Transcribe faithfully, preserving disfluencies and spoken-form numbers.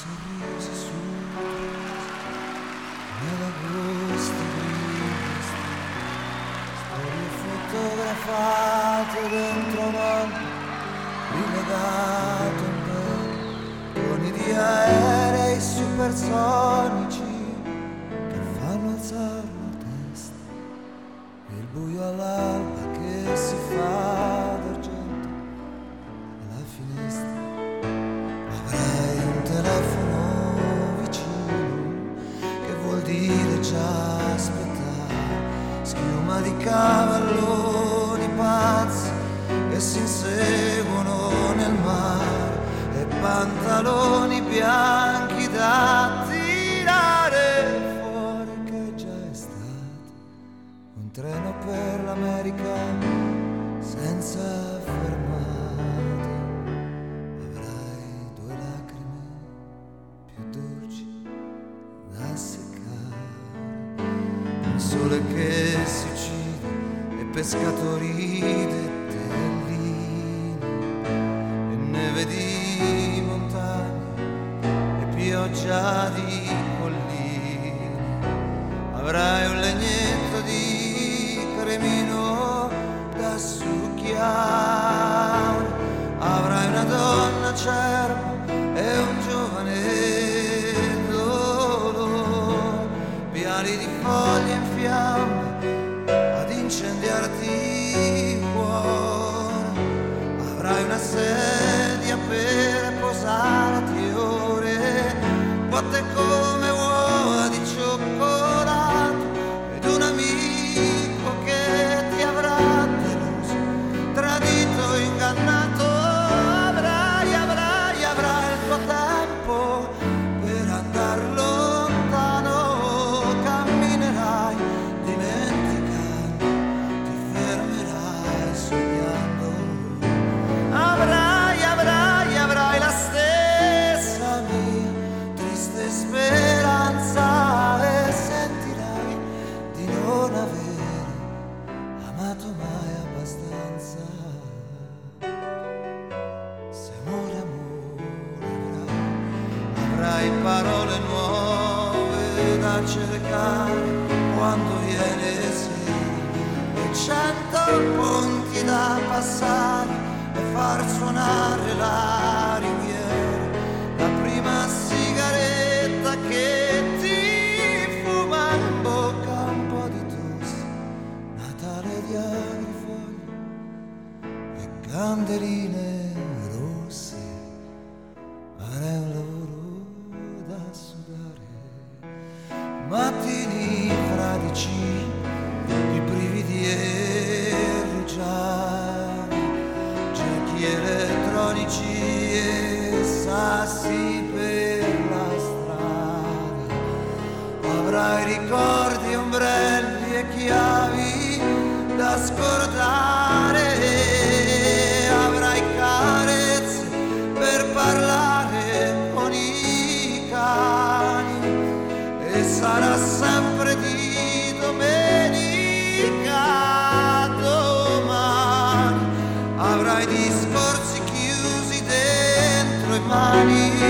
sorrisi su nell'agosto triste, storie fotografate dentro un album rilegato in pelle, toni di aerei supersonici che fanno alzare la testa, e il buio all'alba che si fa d'argento alla finestra. Avrai un telefono vicino, che vuol dire già aspettare, schiuma di cavalloni pazzi che si inseguono nel mare, e pantaloni bianchi da tirare fuori, che già è stato un treno per l'America senza fermate. Avrai due lacrime più dolci da seccare, un sole che si uccide e pescatori detellini, e neve di montagne e pioggia di colline. Avrai un legnetto di cremino da succhiare, avrai una donna acerba e un giovane dolore, viali di foglie in fiamme ad incendiarti il cuore. Avrai una sedia per posarti ore, botte come uova di cioccolato, ed un amico che ti avrà deluso, tradito, ingannato. Avrai, avrai, avrai il tuo tempo per andar lontano, camminerai dimenticando, ti fermerai sognando. Avrai, avrai, avrai la stessa mia triste speranza, e sentirai di non avere amato mai abbastanza. Se amore, amore avrai, avrai parole nuove da cercare quando viene sera, e cento ponti da passare e far suonare la riviera. La prima sigaretta che ti fuma in bocca, un po' di tosse, Natale di agrifoglie e candeline rosse. Avrai un lavoro da sudare, mattini fradici di brividi e rugiadi, giochi elettronici e sassi per la strada. Avrai ricordi, ombrelli e chiavi da scordare, avrai carezze per parlare con i cani, e sarà sempre di domenica domani. Avrai discorsi chiusi dentro i mani,